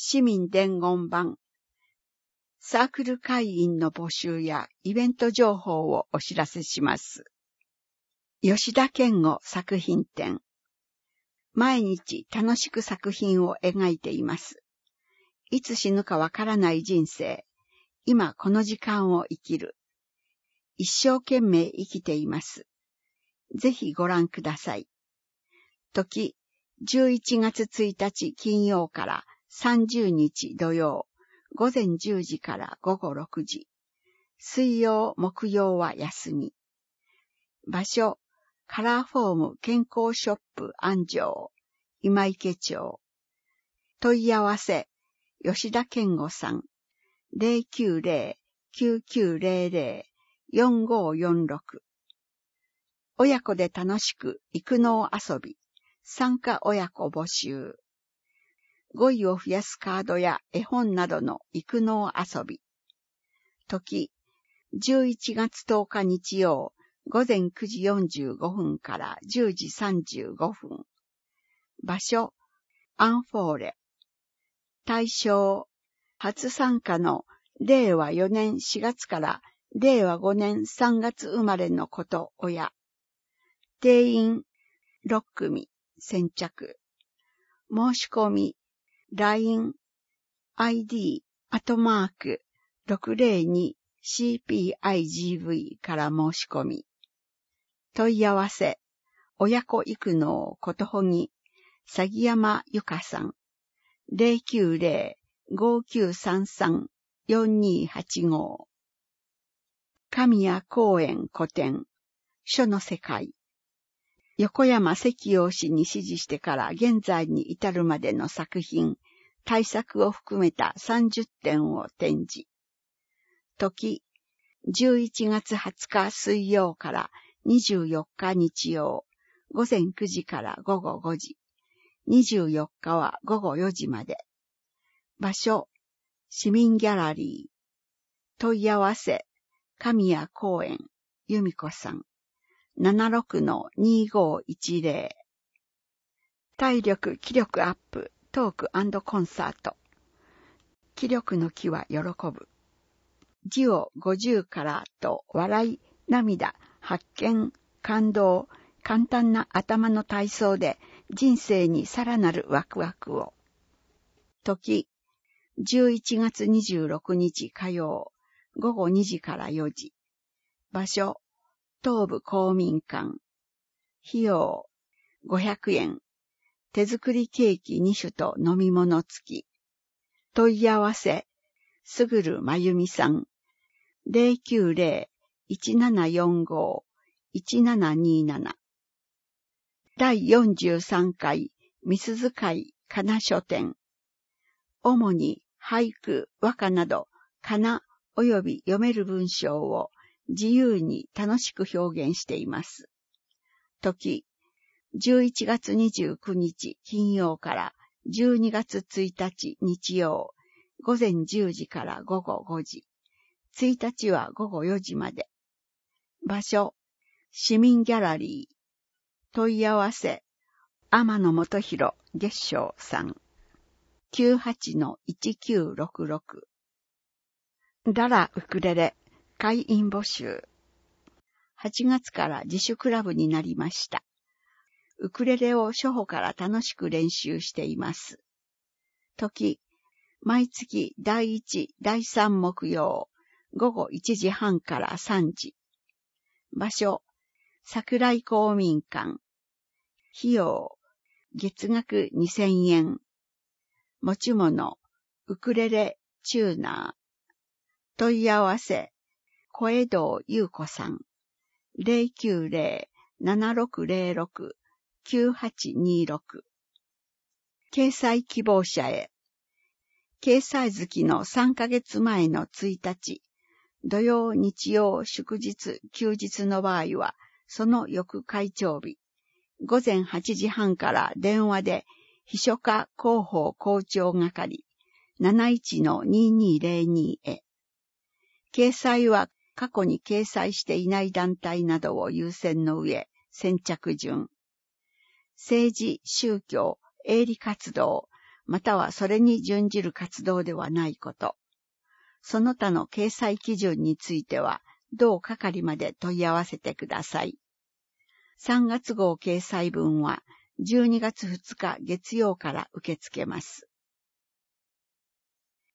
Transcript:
市民伝言版、サークル会員の募集やイベント情報をお知らせします。吉田健吾作品展。毎日楽しく作品を描いています。いつ死ぬかわからない人生。今この時間を生きる。一生懸命生きています。ぜひご覧ください。時、11月1日金曜から30日土曜、午前10時から午後6時。水曜、木曜は休み。場所、カラーフォーム健康ショップ安城、今池町。問い合わせ、吉田健吾さん、090-9900-4546。親子で楽しく育農遊び、参加親子募集。語彙を増やすカードや絵本などの育農遊び。時、11月10日日曜、午前9時45分から10時35分。場所、アンフォーレ。対象、初参加の令和4年4月から令和5年3月生まれの子と親。定員6組先着。申し込み、LINE、ID、602-CPIGV から申し込み。問い合わせ、親子育農ことほぎ、鷺山ゆかさん、090-5933-4285。神谷公園古典、書の世界。横山石陽氏に指示してから現在に至るまでの作品、大作を含めた30点を展示。時、11月20日水曜から24日日曜、午前9時から午後5時。24日は午後4時まで。場所、市民ギャラリー。問い合わせ、神谷公園、由美子さん。76-2510。体力・気力アップ、トーク&コンサート。気力の気は喜ぶ。字を50からと笑い、涙、発見、感動、簡単な頭の体操で人生にさらなるワクワクを。時、11月26日火曜、午後2時から4時。場所、東部公民館。費用、500円。手作りケーキ2種と飲み物付き。問い合わせ、すぐるまゆみさん。090-1745-1727。第43回みすず会かな書店。主に俳句、和歌など、かな及び読める文章を自由に楽しく表現しています。時、11月29日金曜から12月1日日曜、午前10時から午後5時。1日は午後4時まで。場所、市民ギャラリー。問い合わせ、天野元弘月章さん。98-1966。ダラウクレレ会員募集。8月から自主クラブになりました。ウクレレを初歩から楽しく練習しています。時、毎月第1、第3木曜、午後1時半から3時。場所、桜井公民館。費用、月額2000円。持ち物、ウクレレ、チューナー。問い合わせ、小江戸優子さん。090-7606-9826。掲載希望者へ。掲載月の3ヶ月前の1日、土曜、日曜、祝日、休日の場合は、その翌会長日、午前8時半から電話で、秘書課広報校長係 71-2202 へ。掲載は過去に掲載していない団体などを優先の上、先着順。政治、宗教、営利活動、 またはそれに準じる活動ではないこと、その他の掲載基準については、同係まで問い合わせてください。3月号掲載分は12月2日月曜から受け付けます。